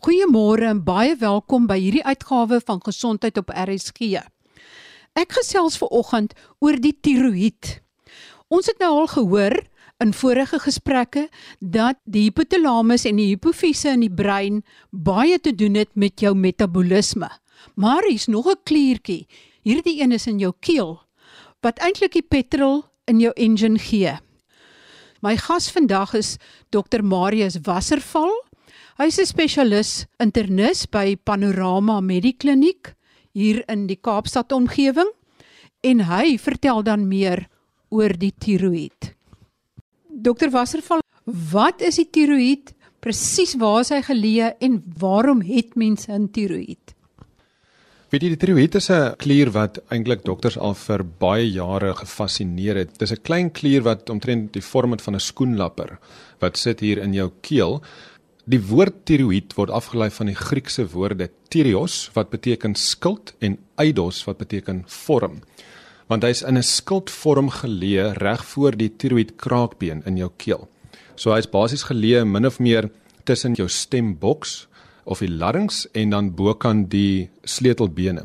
Goeiemôre en baie welkom by hierdie uitgawe van Gesondheid op RSG. Ek gesels vanoggend oor die tiroïed. Ons het nou al gehoor in vorige gesprekke dat die hypothalamus en die hypofise in die brein baie te doen het met jou metabolisme. Maar hier is nog 'n kliertjie. Hierdie een is in jou keel, wat eintlik die petrol in jou engine gee. My gas vandag is Dr. Marius Wasserval. Hy is 'n spesialis internis by Panorama Medikliniek hier in die Kaapstad omgewing en hy vertel dan meer oor die tiroïed. Dr. Wasserval, wat is die tiroïed? Presies waar is hy geleë en waarom het mense 'n tiroïed? Weet jy, die tiroïed is 'n klier wat eintlik dokters al vir baie jare gefassineer het. Dit is 'n klein klier wat omtrent die vorm het van 'n skoenlapper wat sit hier in jou keel. Die woord tiroïed word afgelei van die Griekse woorde tyrios wat beteken skild en eidos wat beteken vorm. Want hy is in 'n skildvorm geleë reg voor die tiroïed kraakbeen in jou keel. So hy is basies geleë min of meer tussen jou stemboks of die larynx en dan bokant die sleutelbene.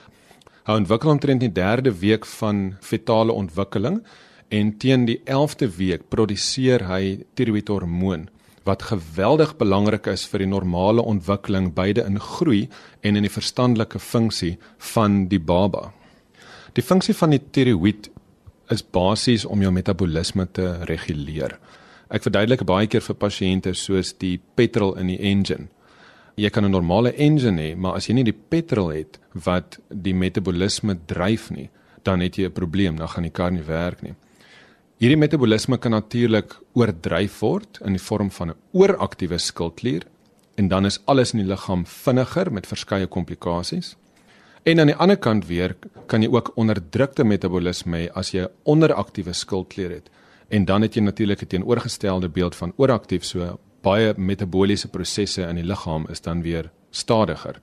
Hy ontwikkel omtrent die 3de week van fetale ontwikkeling en teen die 11de week produseer hy tiroïedhormoon wat geweldig belangrik is vir die normale ontwikkeling beide in groei en in die verstandelike funksie van die baba. Die funksie van die tiroïed is basies om jou metabolisme te reguleer. Ek verduidelik baie keer vir pasiënte soos die petrol in die engine. Jy kan 'n normale engine hê, maar as jy nie die petrol het wat die metabolisme dryf nie, dan het jy 'n probleem, dan gaan die kar nie werk nie. Hierdie metabolisme kan natuurlik oordryf word in die vorm van 'n ooraktiewe skildklier en dan is alles in die liggaam vinniger met verskeie komplikasies. En aan die ander kant weer kan jy ook onderdrukte metabolisme hê as jy 'n onderaktiewe skildklier het. En dan het jy natuurlik 'n teenoorgestelde beeld van ooraktief, so baie metaboliese prosesse in die liggaam is dan weer stadiger.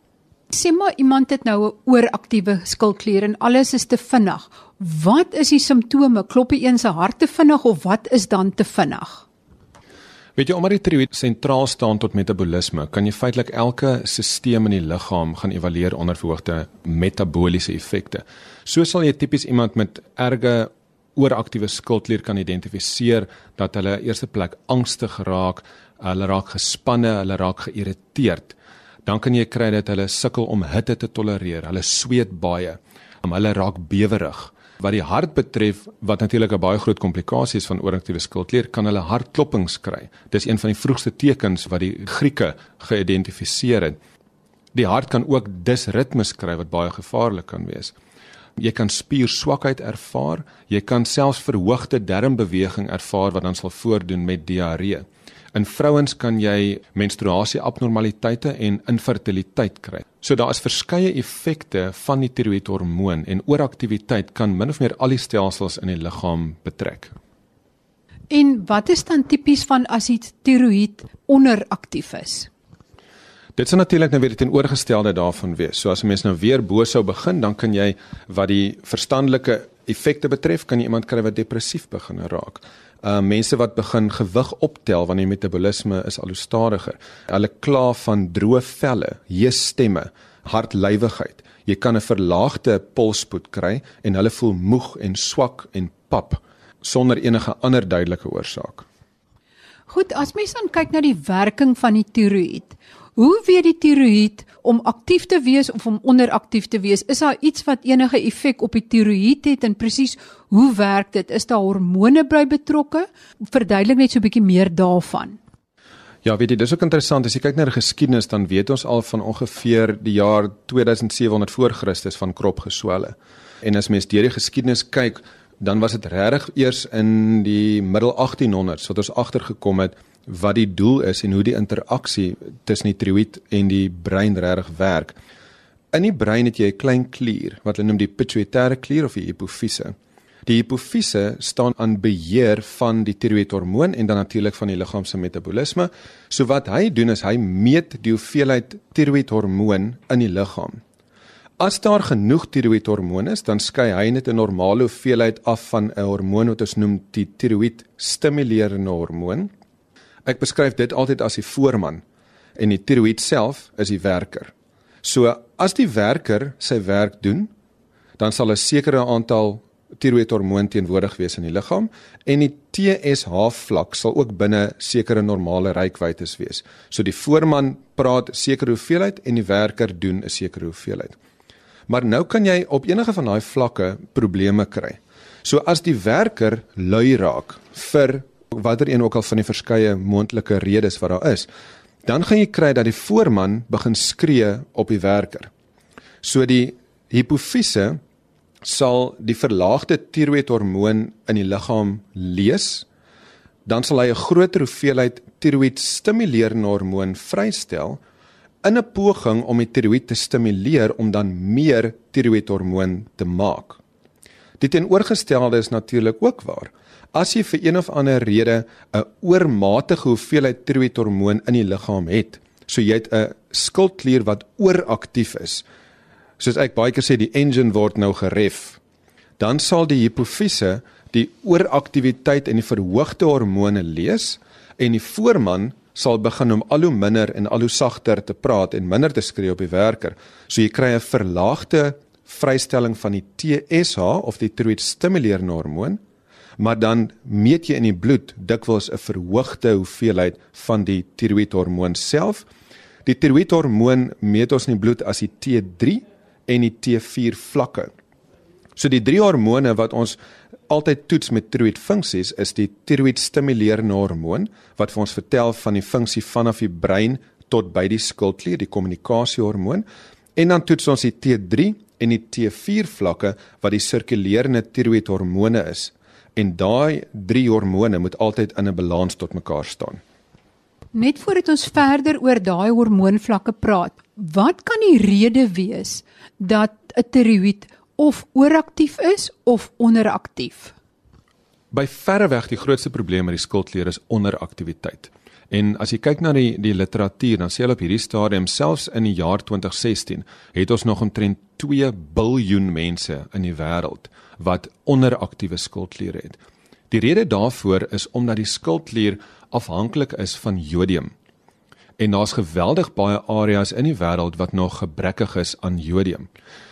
Sê maar iemand het nou 'n ooraktiewe skildklier en alles is te vinnig. Wat is die simptome? Klop die een se hart te vinnig of wat is dan te vinnig? Weet jy, omdat die tiroïed sentraal staan tot metabolisme, kan jy feitelik elke stelsel in die liggaam gaan evalueer onder verhoogde metaboliese effekte. So sal jy tipies iemand met erge ooraktiewe skildklier kan identifiseer dat hulle eerste plek angstig raak, hulle raak gespanne, hulle raak geïrriteerd. Dan kan jy kry dat hulle sukkel om hitte te tolereer, hulle sweet baie, hulle raak bewerig. Wat die hart betref, wat natuurlik 'n baie groot komplikasie is van ooraktiewe skildklier, kan hulle hartkloppings kry. Dis een van die vroegste tekens wat die Grieke geïdentifiseer het. Die hart kan ook disritmes kry wat baie gevaarlik kan wees. Jy kan spierswakheid ervaar, jy kan selfs verhoogde darmbeweging ervaar wat dan sal voordoen met diarree. In vrouens kan jy menstruasie-abnormaliteite en infertiliteit kry. So daar is verskeie effekte van die tiroïedhormoon en ooraktiwiteit kan min of meer al die stelsels in die liggaam betrek. En wat is dan tipies van as die tiroïed onderaktief is? Dit sal natuurlik nou weer die teenoorgestelde daarvan wees. So as 'n mens nou weer bo sou begin, dan kan jy wat die verstandelike effekte betref, kan jy iemand kry wat depressief begin raak. Mense wat begin gewig optel wanneer die metabolisme is al hoe stadiger. Hulle kla van droë velle, heesstemme, hartlywigheid. Jy kan 'n verlaagde polsspoed kry en hulle voel moeg en swak en pap sonder enige ander duidelike oorsaak. Goed, as mens dan kyk na die werking van die tiroïed, hoe weet die tiroïed om aktief te wees of om onderaktief te wees? Is daar iets wat enige effek op die tiroïed het en presies hoe werk dit? Is daar hormone by betrokke? Verduidelik net so 'n bietjie meer daarvan. Ja, weet jy, dis ook interessant. As jy kyk na die geskiedenis, dan weet ons al van ongeveer die jaar 2700 voor Christus van kropgeswelle. En as mens deur die geskiedenis kyk, dan was dit regtig eers in die middel 1800s wat ons agtergekom het wat die doel is en hoe die interaksie tussen die tiroïed en die brein regtig werk. In die brein het jy 'n klein klier wat hulle noem die pituitêre klier of die hypofise. Die hypofise staan aan beheer van die tiroïedhormoon en dan natuurlik van die liggaam se metabolisme. So wat hy doen is hy meet die hoeveelheid tiroïedhormoon in die liggaam. As daar genoeg tiroïedhormoon is, dan skei hy net 'n normale hoeveelheid af van 'n hormoon wat ons noem die tiroïed stimulerende hormoon. Ek beskryf dit altyd as die voorman en die tiroïed self is die werker. So as die werker sy werk doen, dan sal 'n sekere aantal tiroïedhormoon teenwoordig wees in die liggaam en die TSH vlak sal ook binne sekere normale reikwytes wees. So die voorman praat sekere hoeveelheid en die werker doen 'n sekere hoeveelheid. Maar nou kan jy op enige van daai vlakke probleme kry. So as die werker lui raak vir watter een ook al van die verskeie moontlike redes wat daar is, dan gaan jy kry dat die voorman begin skree op die werker. So die hipofise sal die verlaagde tiroïedhormoon in die liggaam lees, dan sal hy 'n groter hoeveelheid tiroïed stimulerende hormoon vrystel in 'n poging om die tiroïed te stimuleer om dan meer tiroïedhormoon te maak. Die teenoorgestelde is natuurlik ook waar. As jy vir een of ander rede 'n oormatige hoeveelheid tiroïedhormoon in die liggaam het, so jy het 'n skildklier wat ooraktief is, soos ek baie keer sê, die engine word nou geref, dan sal die hipofise die ooraktiwiteit en die verhoogde hormone lees en die voorman sal begin om al hoe minder en al hoe sagter te praat en minder te skree op die werker. So jy kry 'n verlaagde vrystelling van die TSH of die tiroïed stimulerende hormoon, maar dan meet jy in die bloed dikwels 'n verhoogde hoeveelheid van die tiroïedhormoon self. Die tiroïedhormoon meet ons in die bloed as die T3 en die T4 vlakke. So die 3 hormone wat ons altyd toets met tiroïedfunksies is die tiroïed stimulerende hormoon wat vir ons vertel van die funksie vanaf die brein tot by die skildklier, die kommunikasiehormoon, en dan toets ons die T3 en die T4 vlakke wat die sirkulerende tiroïedhormone is. En daai 3 hormone moet altyd in 'n balans tot mekaar staan. Net voordat ons verder oor daai hormoonvlakke praat, wat kan die rede wees dat 'n tiroïed of ooraktief is of onderaktief? By verreweg die grootste probleem met die skildklier is onderaktiwiteit. En as jy kyk na die literatuur, dan sê hulle op hierdie stadium, selfs in die jaar 2016, het ons nog omtrent 2 biljoen mense in die wêreld wat onderaktiewe skildkliere het. Die rede daarvoor is omdat die skildklier afhanklik is van jodium. En daar's geweldig baie areas in die wêreld wat nog gebrekkig is aan jodium.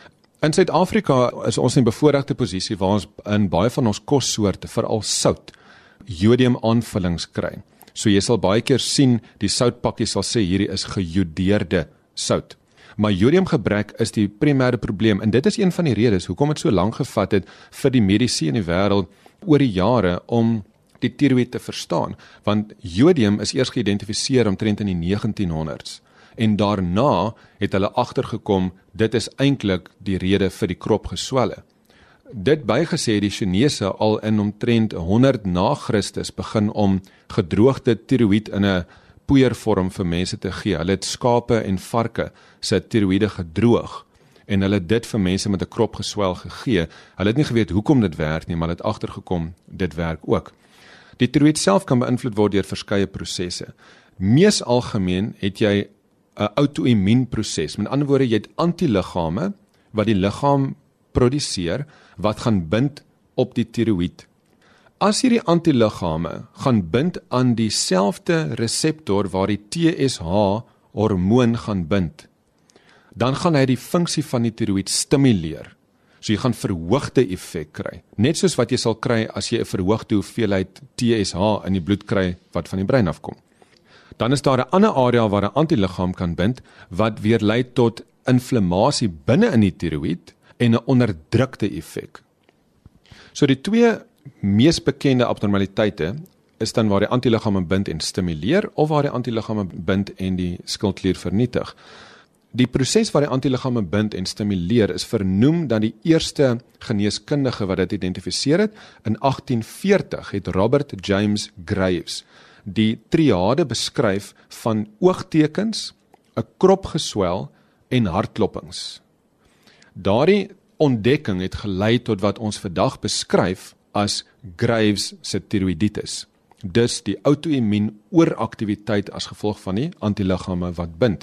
In Suid-Afrika is ons in 'n bevoordeelde posisie waar ons in baie van ons kossoorte, veral sout, jodium aanvullings kry. So jy sal baie keer sien, die soutpakkie sal sê hierdie is gejodeerde sout. Maar jodiumgebrek is die primêre probleem en dit is een van die redes hoekom dit so lank gevat het vir die mediese in die wêreld oor die jare om die tiroïed te verstaan, want jodium is eers geïdentifiseer omtrent in die 1900s en daarna het hulle agtergekom dit is eintlik die rede vir die kropgeswelle. Dit bygesê die Chinese al in omtrent 100 na Christus begin om gedroogde tiroïed in 'n poeiervorm vir mense te gee. Hulle het skape en varke se tiroïede gedroog en hulle het dit vir mense met 'n kropgeswel gegee. Hulle het nie geweet hoekom dit werk nie, maar hulle het agtergekom dit werk ook. Die tiroïed self kan beïnvloed word deur verskeie prosesse. Mees algemeen het jy 'n outo-immuunproses. Met ander woorde, jy het antiliggame wat die liggaam produseer wat gaan bind op die tiroïed. As hierdie antiliggame gaan bind aan dieselfde reseptor waar die TSH hormoon gaan bind, dan gaan hy die funksie van die tiroïed stimuleer. So jy gaan verhoogde effek kry. Net soos wat jy sal kry as jy 'n verhoogde hoeveelheid TSH in die bloed kry wat van die brein afkom. Dan is daar 'n ander area waar 'n antiliggaam kan bind wat weer lei tot inflammasie binne in die tiroïed en 'n onderdrukte effek. So die 2 mees bekende abnormaliteite is dan waar die antiliggame bind en stimuleer of waar die antiliggame bind en die skildklier vernietig. Die proses waar die antiliggame bind en stimuleer is vernoem dan die eerste geneeskundige wat dit identifiseer het. In 1840 het Robert James Graves die triade beskryf van oogtekens, 'n kropgeswel en hartkloppings. Daardie ontdekking het gelei tot wat ons vandag beskryf as Graves se tiroïditis. Dus die outo-immuun ooraktiwiteit as gevolg van die antiliggame wat bind.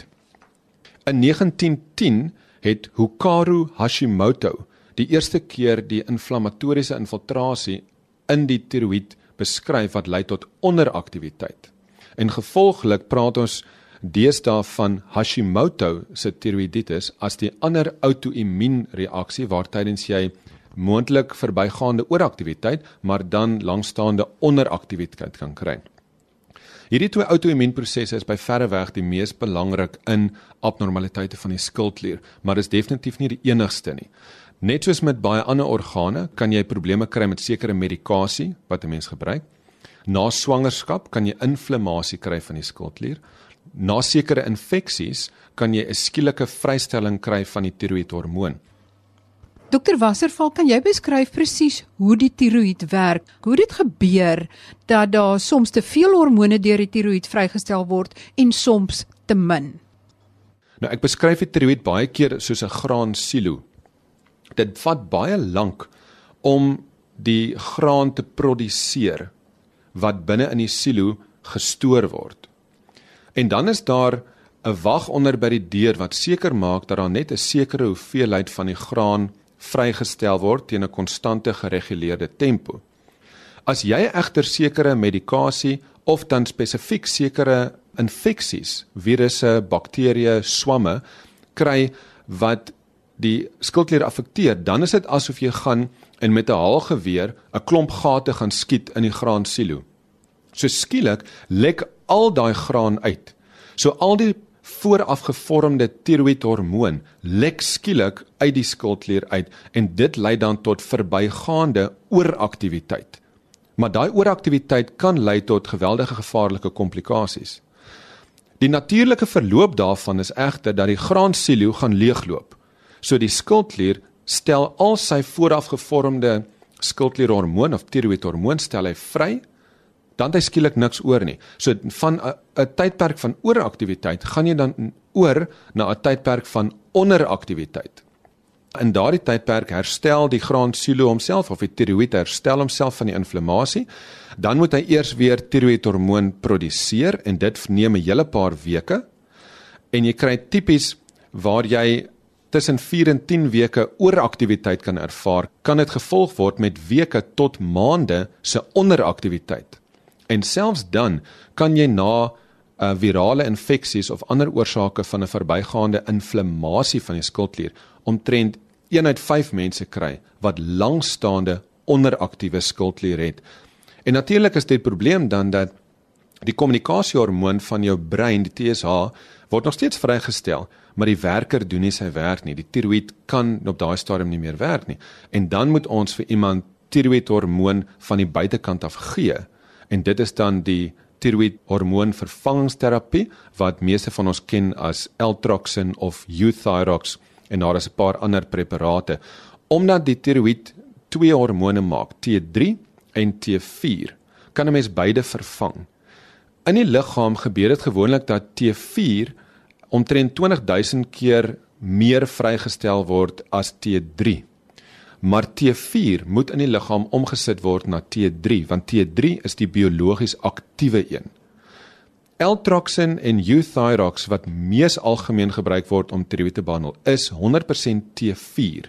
In 1910 het Hikaru Hashimoto die eerste keer die inflammatoriese infiltrasie in die tiroïed beskryf wat lei tot onderaktiwiteit. En gevolglik praat ons deesdae van Hashimoto se tiroïditis as die ander outo-immuunreaksie waar tydens jy moontlik verbygaande ooraktiwiteit, maar dan langstaande onderaktiwiteit kan kry. Hierdie twee outo-immuunprosesse is by verre weg die mees belangrik in abnormaliteite van die skildklier, maar is definitief nie die enigste nie. Net soos met baie ander organe, kan jy probleme kry met sekere medikasie wat 'n mens gebruik. Na swangerskap kan jy inflammasie kry van die skildklier. Na sekere infeksies kan jy 'n skielike vrystelling kry van die tiroïedhormoon. Dr. Wasserval, kan jy beskryf presies hoe die tiroïed werk? Hoe dit gebeur dat daar soms te veel hormone deur die tiroïed vrygestel word en soms te min? Nou, ek beskryf die tiroïed baie keer soos 'n graansilo. Dit vat baie lank om die graan te produseer wat binne in die silo gestoor word. En dan is daar 'n wag onder by die deur wat seker maak dat daar net 'n sekere hoeveelheid van die graan vrygestel word teen 'n konstante gereguleerde tempo. As jy egter sekere medikasie of dan spesifiek sekere infeksies, virusse, bakterieë, swamme kry wat die skildklier affekteer, dan is dit asof jy gaan en met 'n haalgeweer 'n klomp gate gaan skiet in die graansilo. So skielik lek al daai graan uit. So al die vooraf gevormde tiroïedhormoon lek skielik uit die skildklier uit en dit lei dan tot verbygaande ooraktiwiteit. Maar daai ooraktiwiteit kan lei tot geweldige gevaarlike komplikasies. Die natuurlike verloop daarvan is egter dat die graansilo gaan leegloop. So die skildklier stel al sy vooraf gevormde skildklierhormoon of tiroïedhormoon stel hy vry, dan het hy skielik niks oor nie. So van 'n tydperk van ooraktiwiteit gaan jy dan oor na 'n tydperk van onderaktiwiteit. In daardie tydperk herstel die graansilo homself of die tiroïed herstel homself van die inflammasie. Dan moet hy eers weer tiroïedhormoon produseer en dit neem 'n hele paar weke. En jy kry tipies waar jy tussen 4 en 10 weke ooraktiwiteit kan ervaar, kan dit gevolg word met weke tot maande se onderaktiwiteit. En selfs dan kan jy na virale infeksies of ander oorsake van 'n verbygaande inflammasie van die skildklier omtrent 1 uit 5 mense kry wat langstaande onderaktiewe skildklier het. En natuurlik is dit probleem dan dat die kommunikasiehormoon van jou brein, die TSH, word nog steeds vrygestel, maar die werker doen nie sy werk nie. Die tiroïed kan op daai stadium nie meer werk nie. En dan moet ons vir iemand tiroïedhormoon van die buitekant af gee. En dit is dan die tiroïedhormoon vervangingsterapie wat meeste van ons ken as L-Troxin of Euthyrox en daar is 'n paar ander preparate. Omdat die tiroïed twee hormone maak, T3 en T4, kan 'n mens beide vervang. In die liggaam gebeur dit gewoonlik dat T4 omtrent 20.000 keer meer vrygestel word as T3. Maar T4 moet in die liggaam omgesit word na T3, want T3 is die biologies aktiewe een. L-Troxin en Euthyrox wat mees algemeen gebruik word om tiroïed te behandel, is 100% T4.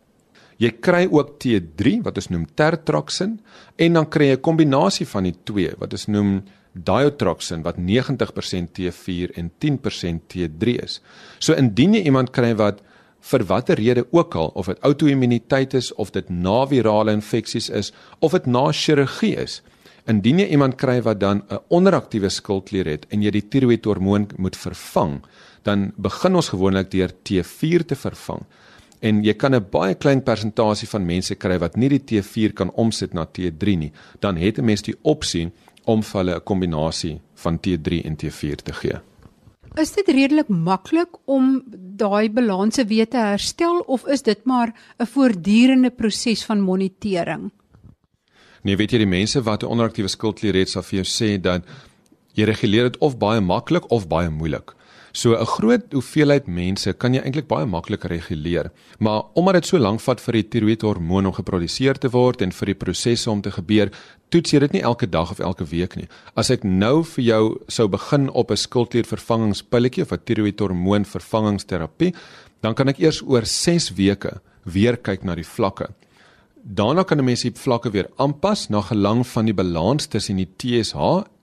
Jy kry ook T3 wat ons noem Tertroxin en dan kry jy 'n kombinasie van die twee wat ons noem Diotroxin wat 90% T4 en 10% T3 is. So indien jy iemand kry wat vir watter rede ook al, of dit outo-immuniteit is, of dit na virale infeksies is, of dit na chirurgie is, indien jy iemand kry wat dan 'n onderaktiewe skildklier het en jy die tiroïedhormoon moet vervang, dan begin ons gewoonlik deur T4 te vervang. En jy kan 'n baie klein persentasie van mense kry wat nie die T4 kan omsit na T3 nie, dan het 'n mens die opsie om vir hulle 'n kombinasie van T3 en T4 te gee. Is dit redelik maklik om daai balanse weer te herstel of is dit maar 'n voortdurende proses van monitering? Nee, weet jy, die mense wat 'n onderaktiewe skildklier het, sal vir jou sê dat jy reguleer dit of baie maklik of baie moeilik. So 'n groot hoeveelheid mense kan jy eintlik baie maklik reguleer, maar omdat dit so lank vat vir die tiroïedhormoon om geproduseer te word en vir die prosesse om te gebeur, toets jy dit nie elke dag of elke week nie. As ek nou vir jou sou begin op 'n skildkliervervangingspilletjie of 'n tiroïedhormoon vervangingsterapie, dan kan ek eers oor 6 weke weer kyk na die vlakke. Daarna kan 'n mens die vlakke weer aanpas na gelang van die balans tussen die TSH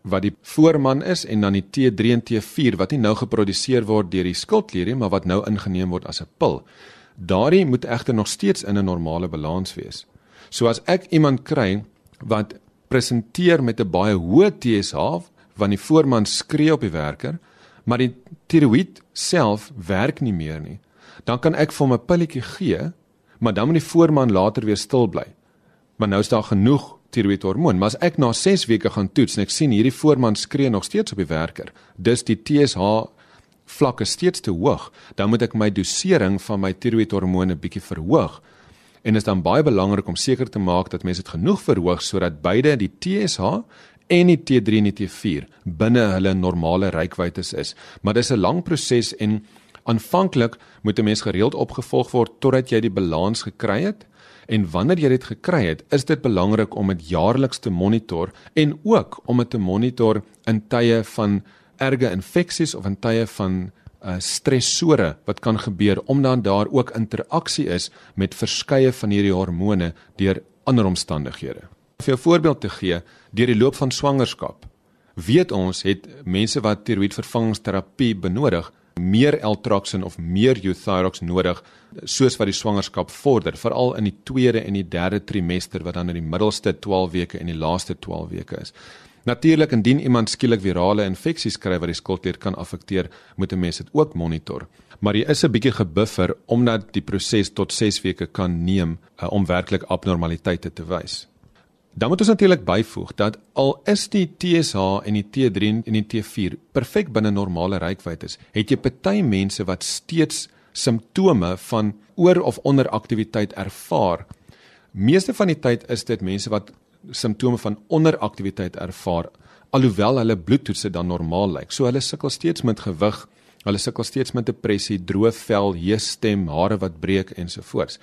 wat die voorman is en dan die T3 en T4 wat nie nou geproduseer word deur die skildklier nie, maar wat nou ingeneem word as 'n pil. Daardie moet egter nog steeds in 'n normale balans wees. So as ek iemand kry wat presenteer met 'n baie hoë TSH, want die voorman skree op die werker, maar die tiroïed self werk nie meer nie, dan kan ek vir hom 'n pilletjie gee, maar dan moet die voorman later weer stil bly. Maar nou is daar genoeg tiroïedhormoon, maar as ek na 6 weke gaan toets en ek sien hierdie voorman skree nog steeds op die werker, dus die TSH vlakke steeds te hoog, dan moet ek my dosering van my tiroïedhormoon 'n bietjie verhoog. En is dan baie belangrik om seker te maak dat mense dit genoeg verhoog sodat beide die TSH en die T3 en die T4 binne hulle normale reikwytes is. Maar dis 'n lang proses en aanvanklik moet 'n mens gereeld opgevolg word totdat jy die balans gekry het. En wanneer jy dit gekry het, is dit belangrik om dit jaarliks te monitor en ook om dit te monitor in tye van erge infeksies of in tye van stressore wat kan gebeur, omdat daar ook interaksie is met verskeie van hierdie hormone deur ander omstandighede. Om vir jou voorbeeld te gee, deur die loop van swangerskap, weet ons het mense wat tiroïedvervangingsterapie benodig, meer L-Troxin of meer Euthyrox nodig, soos wat die swangerskap vorder, veral in die tweede en die derde trimester, wat dan in die middelste 12 weke en die laaste 12 weke is. Natuurlik, indien iemand skielik virale infeksies kry wat die skildklier kan affekteer, moet 'n mens dit ook monitor. Maar jy is 'n bietjie gebuffer, omdat die proses tot 6 weke kan neem om werklik abnormaliteite te wys. Dan moet ons natuurlik byvoeg dat al is die TSH en die T3 en die T4 perfek binne normale reikwytes, het jy party mense wat steeds simptome van oor- of onderaktiwiteit ervaar. Meeste van die tyd is dit mense wat simptome van onderaktiwiteit ervaar, alhoewel hulle bloedtoetse dan normaal lyk. So hulle sukkel steeds met gewig, hulle sukkel steeds met depressie, droë vel, heestem, hare wat breek ensovoorts.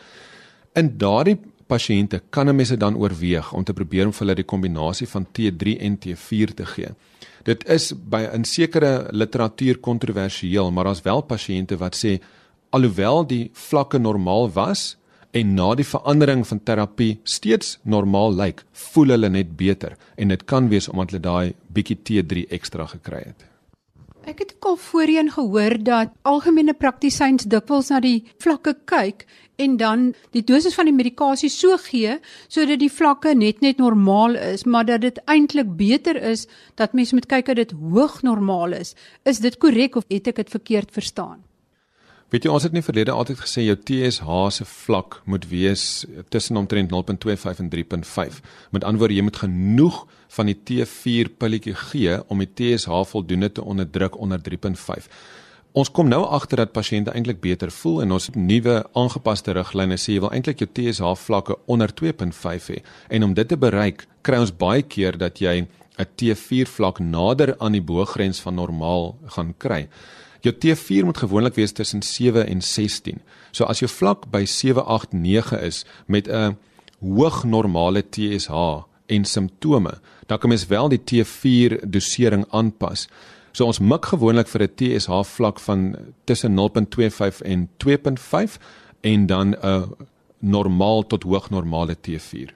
In daardie pasiënte kan 'n mens dit dan oorweeg om te probeer om vir hulle die kombinasie van T3 en T4 te gee. Dit is in sekere literatuur kontroversieel, maar daar's wel pasiënte wat sê, alhoewel die vlakke normaal was en na die verandering van terapie steeds normaal lyk, voel hulle net beter, en dit kan wees omdat hulle daai bietjie T3 ekstra gekry het. Ek het ook al voorheen gehoor dat algemene praktisyns dikwels na die vlakke kyk en dan die dosis van die medikasie so gee, sodat die vlakke net normaal is, maar dat dit eintlik beter is, dat mense moet kyk dat dit hoog normaal is. Is dit korrek of het ek dit verkeerd verstaan? Weet jy, ons het in die verlede altyd gesê, jou TSH se vlak moet wees tussen omtrent 0.25 en 3.5. Met ander woorde, jy moet genoeg van die T4 pilletjie gee om die TSH voldoende te onderdruk onder 3.5. Ons kom nou agter dat pasiënte eintlik beter voel en ons nuwe aangepaste riglyne sê jy wil eintlik jou TSH vlakke onder 2.5 hê. En om dit te bereik, kry ons baie keer dat jy 'n T4 vlak nader aan die bo-grens van normaal gaan kry. Jou T4 moet gewoonlik wees tussen 7 en 16. So as jou vlak by 7, 8, 9 is met 'n hoog normale TSH en simptome, dan kan mens wel die T4 dosering aanpas. So ons mik gewoonlik vir 'n TSH vlak van tussen 0.25 en 2.5 en dan 'n normaal tot hoognormale T4.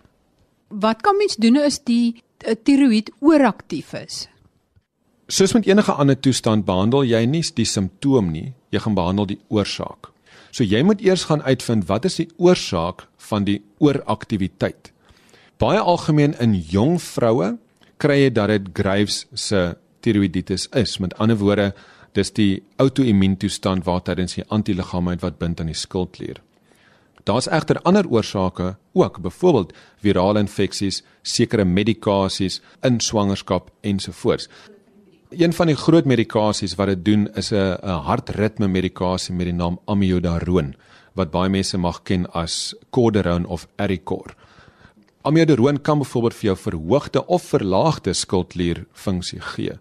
Wat kan mens doen as die tiroïed ooraktief is? Soos met enige ander toestand behandel jy nie die simptoom nie, jy gaan behandel die oorsaak. So jy moet eers gaan uitvind wat is die oorsaak van die ooraktiwiteit. Baie algemeen in jong vroue kry jy dat dit Graves se tiroïditis is. Met ander woorde, dis die auto-immuuntoestand waar tydens die antiligaamheid wat bind aan die skildklier. Daar's egter ander oorsake ook, byvoorbeeld virale infeksies, sekere medikasies in swangerskap ensovoorts. Een van die groot medikasies wat dit doen is 'n hartritme medikasie met die naam amiodaroon, wat baie mense mag ken as Cordarone of Aricor. Amiodaroon kan byvoorbeeld vir jou verhoogde of verlaagde skildklierfunksie gee.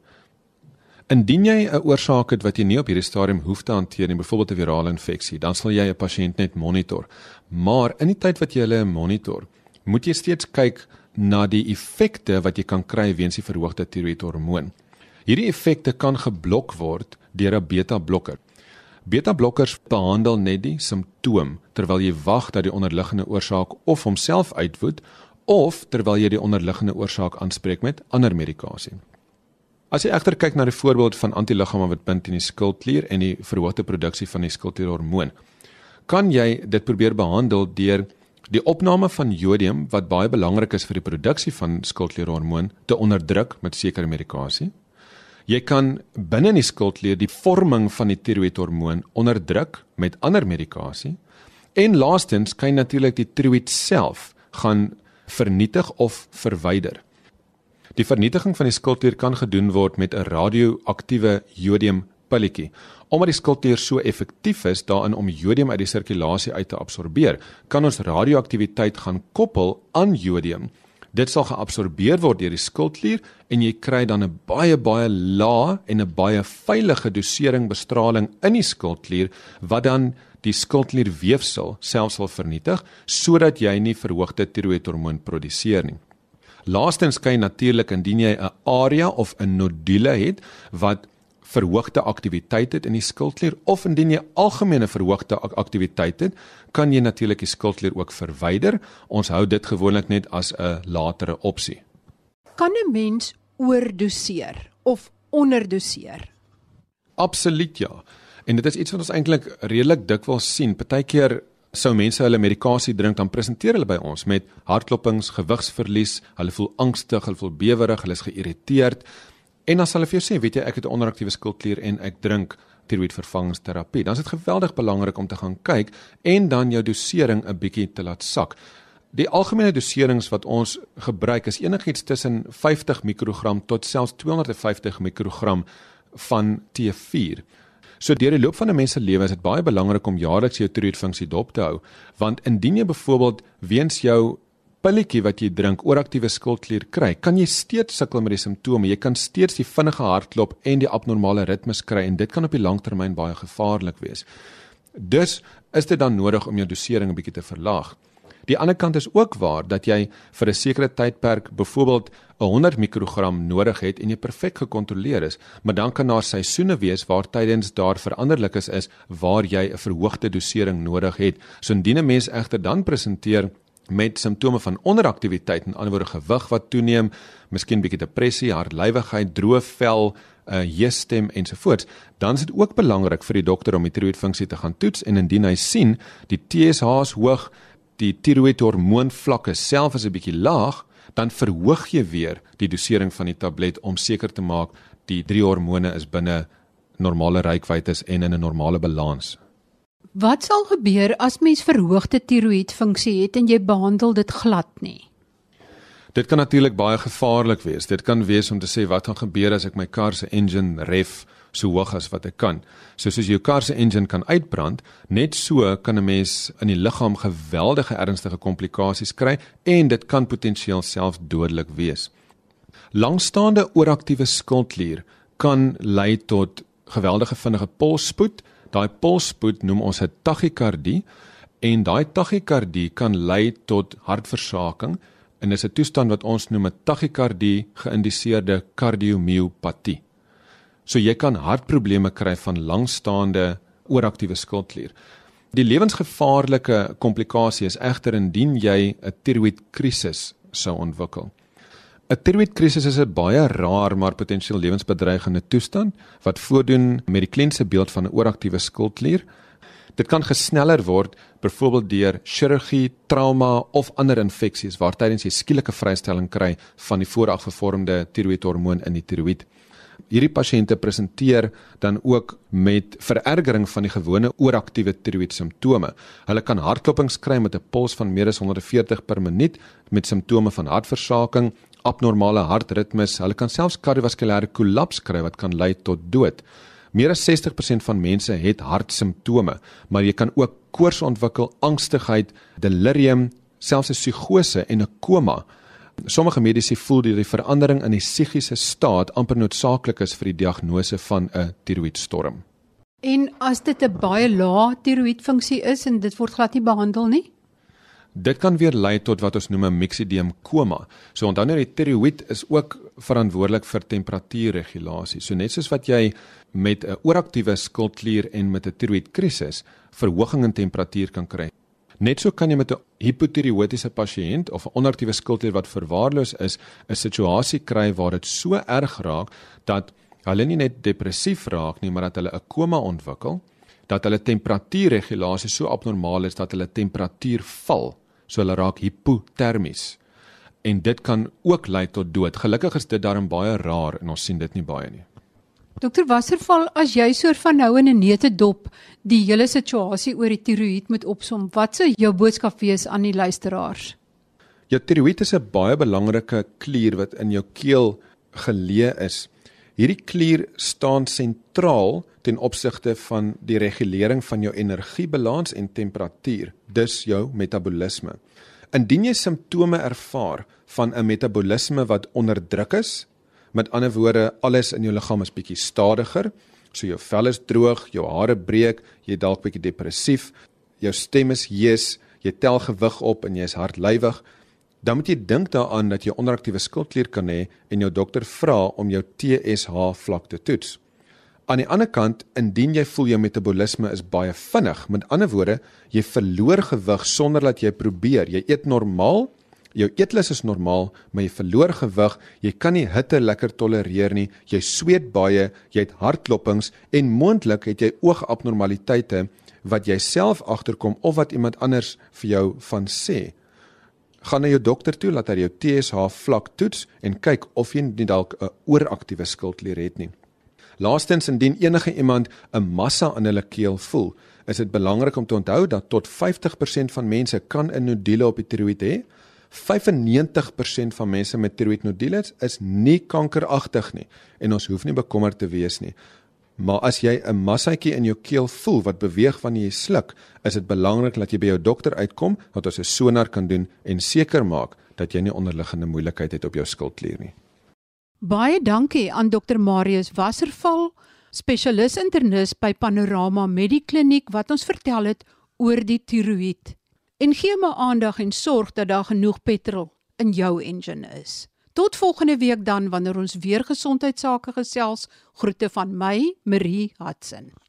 Indien jy 'n oorsaak het wat jy nie op hierdie stadium hoef te hanteer nie, byvoorbeeld 'n virale infeksie, dan sal jy 'n pasiënt net monitor. Maar in die tyd wat jy hulle monitor, moet jy steeds kyk na die effekte wat jy kan kry weens die verhoogde tiroïedhormoon. Hierdie effekte kan geblok word deur 'n beta-blokker. Beta-blokkers behandel net die simptoom, terwyl jy wag dat die onderliggende oorsaak of homself uitwoed, of terwyl jy die onderliggende oorsaak aanspreek met ander medikasie. As jy egter kyk na die voorbeeld van antiliggame wat bind teen die skildklier en die verhoogde produksie van die skildklierhormoon, kan jy dit probeer behandel deur die opname van jodium wat baie belangrik is vir die produksie van skildklierhormoon te onderdruk met sekere medikasie. Jy kan binne in die skildklier die vorming van die tiroïedhormoon onderdruk met ander medikasie. En laastens kan jy natuurlik die tiroïed self gaan vernietig of verwyder. Die vernietiging van die skildklier kan gedoen word met 'n radioaktiewe jodiumpilletjie. Omdat die skildklier so effektief is daarin om jodium uit die sirkulasie uit te absorbeer, kan ons radioaktiwiteit gaan koppel aan jodium. Dit sal geabsorbeer word deur die skildklier en jy kry dan 'n baie lae en 'n baie veilige dosering bestraling in die skildklier wat dan die skildklierweefsel selfs sal vernietig sodat jy nie verhoogde tiroïedhormoon produseer nie. Laastens kan jy natuurlik indien jy 'n area of 'n nodule het wat verhoogde aktiwiteit het in die skildklier of indien jy algemene verhoogde aktiwiteit het, kan jy natuurlik die skildklier ook verwyder. Ons hou dit gewoonlik net as 'n latere opsie. Kan 'n mens oordoseer of onderdoseer? Absoluut ja. En dit is iets wat ons eintlik redelik dikwels sien. Partykeer sou mense hulle medikasie drink, dan presenteer hulle by ons met hartklopings, gewigsverlies, hulle voel angstig, hulle voel bewerig, hulle is geïrriteerd. En dan sal hulle vir jou sê, weet jy, ek het 'n onderaktiewe skildklier en ek drink tiroïedvervangingsterapie. Dan is dit geweldig belangrik om te gaan kyk en dan jou dosering 'n bietjie te laat sak. Die algemene doserings wat ons gebruik is enigiets tussen 50 mikrogram tot selfs 250 mikrogram van T4. So deur die loop van 'n mens se lewe is dit baie belangrik om jaarliks jou tiroïedfunksie dop te hou, want indien jy byvoorbeeld weens jou pilletjie wat jy drink ooraktiewe skildklier kry, kan jy steeds sukkel met die simptome. Jy kan steeds die vinnige hartklop en die abnormale ritmes kry en dit kan op die langtermyn baie gevaarlik wees. Dus is dit dan nodig om jou dosering 'n bietjie te verlaag. Die ander kant is ook waar dat jy vir 'n sekere tydperk byvoorbeeld 100 mikrogram nodig het en jy perfek gekontroleer is, maar dan kan daar seisoene wees waar tydens daar veranderlikes is waar jy 'n verhoogde dosering nodig het. So indien 'n mens egter dan presenteer met simptome van onderaktiwiteit, in ander woorde gewig wat toeneem, miskien bietjie depressie, hartlywigheid, droë vel, jeesstem ensovoorts, dan is dit ook belangrik vir die dokter om die tiroïedfunksie te gaan toets en indien hy sien die TSH is hoog, die tiroïedhormoonvlakke self is 'n bietjie laag, dan verhoog jy weer die dosering van die tablet om seker te maak die 3 hormone is binne normale reikwytes en in 'n normale balans. Wat sal gebeur as mens verhoogde tiroïedfunksie het en jy behandel dit glad nie? Dit kan natuurlik baie gevaarlik wees. Dit kan wees om te sê wat gaan gebeur as ek my kar se engine ref so hoog as wat ek kan. So soos jou kar se engine kan uitbrand, net so kan 'n mens in die liggaam geweldige ernstige komplikasies kry en dit kan potensieel selfs dodelik wees. Langstaande ooraktiewe skildklier kan lei tot geweldige vinnige polsspoed. Daai polsspoed noem ons 'n tachykardie en daai tachykardie kan lei tot hartversaking en is 'n toestand wat ons noem 'n tachykardie geïndiseerde kardiomyopatie. So jy kan hartprobleme kry van langstaande ooraktiewe skildklier. Die lewensgevaarlike komplikasie is egter indien jy 'n tiroïedkrisis sou ontwikkel. 'n Tiroïedkrisis is 'n baie raar maar potensieel lewensbedreigende toestand wat voordoen met die kliniese beeld van 'n ooraktiewe skildklier. Dit kan gesneller word byvoorbeeld deur chirurgie, trauma of ander infeksies waar tydens jy skielike vrystelling kry van die vooraf gevormde tiroïedhormoon in die tiroïed. Hierdie pasiënte presenteer dan ook met verergering van die gewone ooraktiewe tiroïed simptome. Hulle kan hartklopings kry met 'n puls van meer as 140 per minuut met simptome van hartversaking, abnormale hartritmes. Hulle kan selfs kardiovaskulêre kollaps kry wat kan lei tot dood. Meer as 60% van mense het hartsimptome, maar jy kan ook koors ontwikkel, angstigheid, delirium, selfs 'n psigose en 'n koma. Sommige mediese voel dat die verandering in die psigiese staat amper noodsaaklik is vir die diagnose van 'n tiroïedstorm. En as dit 'n baie lae tiroïedfunksie is en dit word glad nie behandel nie? Dit kan weer lei tot wat ons noem 'n myxoidium koma. So onthou net die tiroïed is ook verantwoordelik vir temperatuurregulasie. So net soos wat jy met 'n ooraktiewe skildklier en met 'n tiroïedkrisis verhoging in temperatuur kan kry. Net so kan jy met 'n hipotiroïdiese pasiënt of 'n onaktieve skildklier wat verwaarloos is, 'n situasie kry waar dit so erg raak dat hulle nie net depressief raak nie, maar dat hulle 'n koma ontwikkel, dat hulle temperatuurregulasie so abnormaal is dat hulle temperatuur val, so hulle raak hipotermies. En dit kan ook lei tot dood. Gelukkig is dit daarom baie raar en ons sien dit nie baie nie. Dr. Wasserval, as jy soort van nou in 'n neutedop die hele situasie oor die tiroïed moet opsom, wat sou jou boodskap wees aan die luisteraars? Jou tiroïed is 'n baie belangrike klier wat in jou keel geleë is. Hierdie klier staan sentraal ten opsigte van die regulering van jou energiebalans en temperatuur, dus jou metabolisme. Indien jy simptome ervaar van 'n metabolisme wat onderdruk is, met ander woorde, alles in jou liggaam is bietjie stadiger, so jou vel is droog, jou hare breek, jy is dalk bietjie depressief, jou stem is hees, jy tel gewig op en jy is hardlywig, dan moet jy dink daaraan dat jy onderaktiewe skildklier kan hê en jou dokter vra om jou TSH vlak te toets. Aan die ander kant, indien jy voel jou metabolisme is baie vinnig, met ander woorde, jy verloor gewig sonder dat jy probeer, jy eet normaal, jou eetlus is normaal, maar jy verloor gewig, jy kan nie hitte lekker tolereer nie, jy sweet baie, jy het hartklopings en moontlik het jy oogabnormaliteite wat jy self agterkom of wat iemand anders vir jou van sê. Gaan na jou dokter toe, laat hy jou TSH vlak toets en kyk of jy nie dalk 'n ooraktiewe skildklier het nie. Laastens, indien enige iemand 'n massa in hulle keel voel, is dit belangrik om te onthou dat tot 50% van mense kan 'n nodule op die tiroïed hê. 95% van mense met tiroïednodules is nie kankeragtig nie en ons hoef nie bekommerd te wees nie. Maar as jy 'n massaatjie in jou keel voel wat beweeg wanneer jy sluk, is dit belangrik dat jy by jou dokter uitkom, dat ons 'n sonar kan doen en seker maak dat jy nie onderliggende moeilikheid het op jou skildklier nie. Baie dankie aan Dr. Marius Wasserval, spesialis internis by Panorama Medikliniek wat ons vertel het oor die tiroïed. En gee my aandag en sorg dat daar genoeg petrol in jou engine is. Tot volgende week dan wanneer ons weer gesondheidsake gesels. Groete van my, Marie Hudson.